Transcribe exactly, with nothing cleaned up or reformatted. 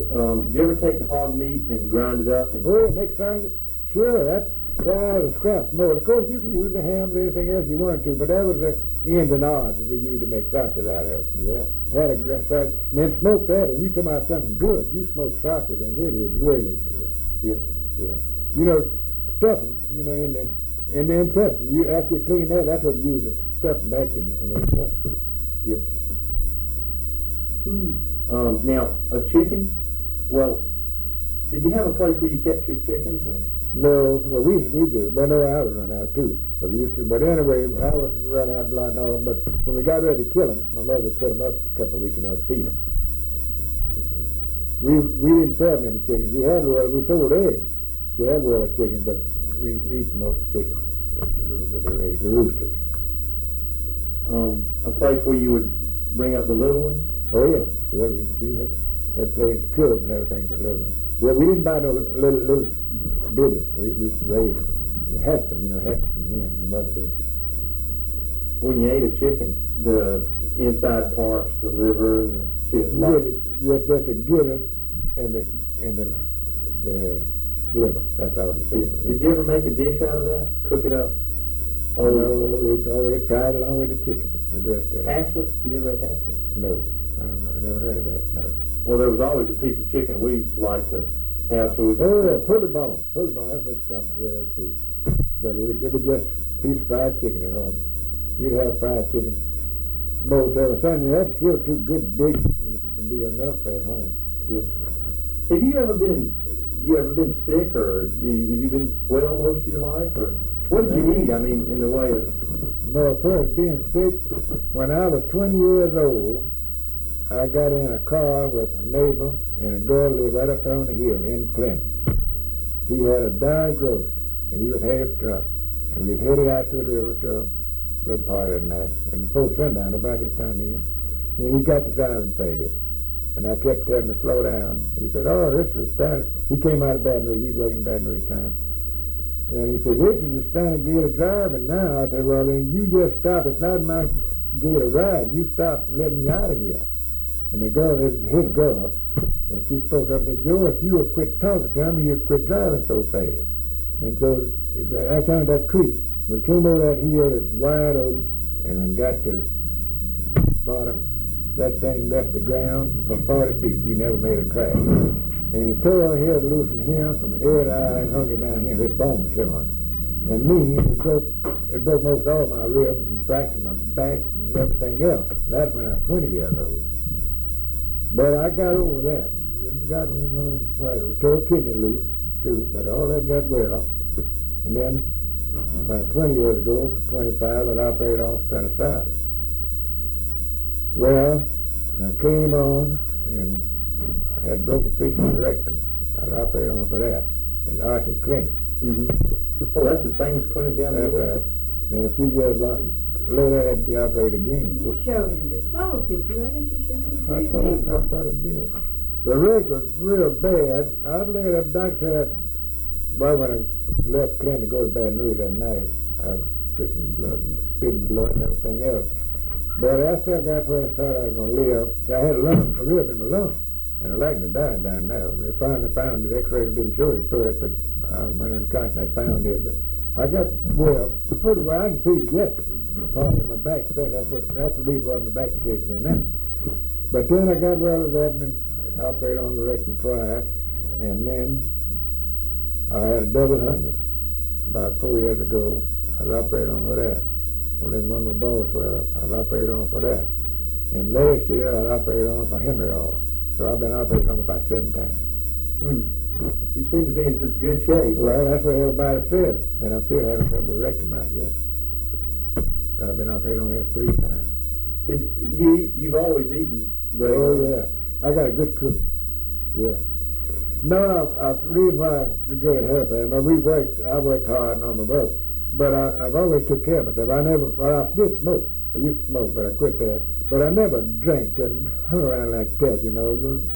Um, do you ever take the hog meat and grind it up? And oh, it makes sound. Sure, that that was scrap more. Of course, you can use the hams or anything else you wanted to, but that was the ends and odds that we used to make sausage out of. Yeah, had a gra- sausage, and then smoked that, and you talking about something good. You smoke sausage, and it is really good. Yes, sir. Yeah. You know, stuff them. You know, in the in the intestine. You after you clean that, that's what you use to stuff them back in, in the intestine. Yes. Hmm. Um, now, a chicken. Well, did you have a place where you kept your chickens? Or? No, well, we we do. Well, no, I would run out too. But we used to. But anyway, I would run out a lot and all. But when we got ready to kill them, my mother put them up a couple of weeks, you know, to feed them. We we didn't sell many chickens. She had well, we sold eggs. She had well chickens, but we eat most chickens, the, the, the, the roosters. Um, a place where you would bring up the little ones. Oh yeah, yeah. We she had had places to cook and everything for little ones. Yeah, we didn't buy no little little bitties. We we raised, we hatched them, you know, hatched them in. The mother did. When you ate a chicken, the inside parts, the liver and the chip. Yes, that's a gizzard and the and the the liver. That's how it is. Did you ever make a dish out of that? Cook it up? Oh no, we always tried it along with the chicken. The rest of it. Haslett? You never had haslett? No, I don't know. I never heard of that. No. Well, there was always a piece of chicken we like to have, so we could... Oh, yeah, pull the bone. Pull the bone, that's what you're talking about. Yeah, that's piece. But it was, it was just a piece of fried chicken at home. We'd have fried chicken most every Sunday. You had to kill two good big ones to be enough at home. Yes. Have you ever been, you ever been sick, or you, have you been well most of your life, or what did you eat, I mean, in the way of... No, first, being sick, when I was twenty years old, I got in a car with a neighbor and a girl lived right up there on the hill in Clinton. He had a dyed roast, and he was half drunk. And we was headed out to the river to a little party that night. And before sundown, about this time in, and he got the siren fade. And I kept telling him to slow down. He said, oh, this is Stan. He came out of Baton Rouge. He was working in Baton Rouge time. And he said, this is the Standard Gate of driving now. I said, well, then you just stop. It's not my gate of ride. You stop and let me out of here. And the girl, his, his girl, and she spoke up and said, Joe, if you would quit talking to him, he'd quit driving so fast. And so I found that creek. We came over that hill, it was wide open, and when we got to the bottom, that thing left the ground for forty feet. We never made a track. And it tore our head loose from here, from ear to eye, and hung it down here. This bone was showing. And me, it broke, it broke most all my ribs and fractured my back and everything else. That's when I was twenty years old. But I got over that. It got on well, tore a kidney loose too, but all that got well. And then about twenty years ago, twenty-five, I operated on appendicitis. Well, I came on and had broken fish in the rectum. I operated on for that at Archie Clinic. Mm-hmm. Oh, that's the famous clinic down there. That's right. Then a few years later, I had to be operated again. You showed him the slow picture, why didn't you show him the I three thought, people? I thought it did. The wreck was real bad. I was looking at the doctor said, well, when I left Clinton to go to Baton Rouge that night, I was pissing blood and spitting blood and everything else. But after I got where I thought I was going to live, I had a lung, a rib in my lung, and I liked to die down there. They finally found it. X-rays didn't show it first, but I went unconscious. They found it, but I got well. Pretty well, I can feel it yet. Part of my back, that's what that's the reason why my back is shaking in now. But then I got well with that and I operated on the rectum twice, and then I had a double hernia about four years ago. I was operated on for that. Well, then one of my bones swelled up. I was operated on for that. And last year I was operated on for hemorrhoids. So I've been operated on about seven times. Hmm. You seem to be in such good shape. Well, that's what everybody said, and I'm still having trouble with rectum out yet. I've been operated on that three times. Did you, you've always eaten regularly? Oh, yeah. I got a good cook. Yeah. No, I, I, the reason why it's good at health, I mean, we worked, I worked hard and on my brother, but I, I've always took care of myself. I never, well, I did smoke. I used to smoke, but I quit that. But I never drank and hung around like that, you know.